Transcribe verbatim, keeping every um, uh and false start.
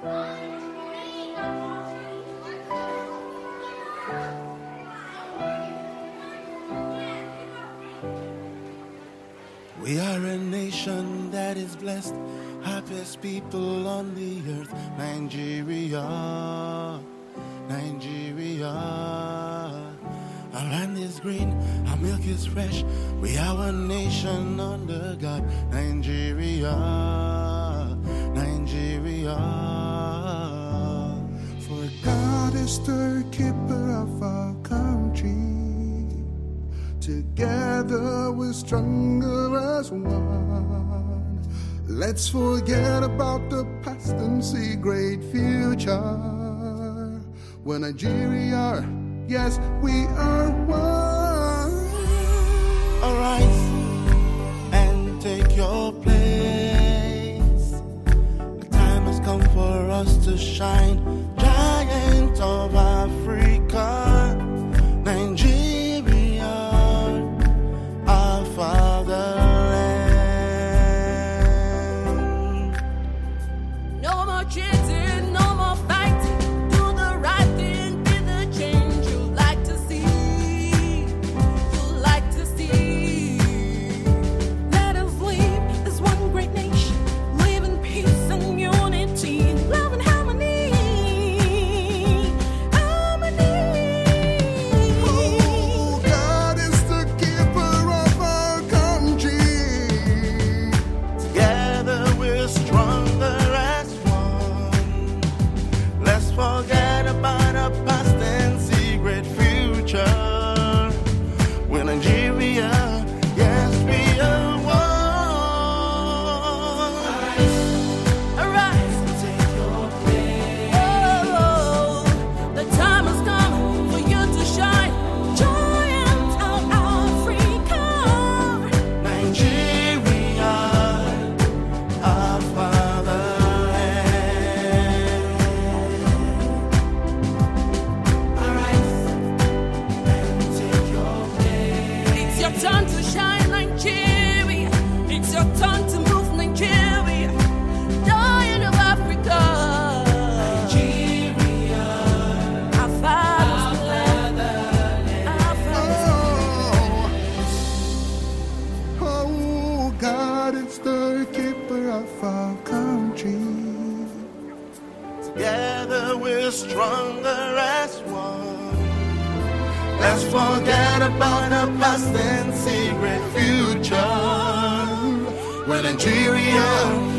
We are a nation that is blessed, happiest people on the earth. Nigeria, Nigeria. Our land is green, our milk is fresh. We are one nation under God. Nigeria, Nigeria. For God is the keeper of our country. Together we're stronger as one. Let's forget about the past and see great future. We're Nigeria, yes, we are one. Arise and take your place. The time has come for us to shine. Giant of Africa, Nigeria, our fatherland. No more cheating, no more fighting. Do the right thing, be the change you like to see. You like to see. Let us live as one great nation. Live in peace and unity. Love and harmony. Harmony. Oh, God is the keeper of our country. Together we're stronger as one. Let's forget about our past and see great future. We're Nigeria, yes, we are one. Arise and take your place. Oh, the time has come for you to shine. Giant of Africa. Nigeria, our fatherland. Arise and take your place. It's your turn to shine, Nigeria. It's your turn to move, Nigeria. Giant of Africa. Nigeria, Our father's land. Our father's Oh, oh, God is the keeper of our country. together we're stronger as one. Let's forget about our past and see great future. We're Nigeria,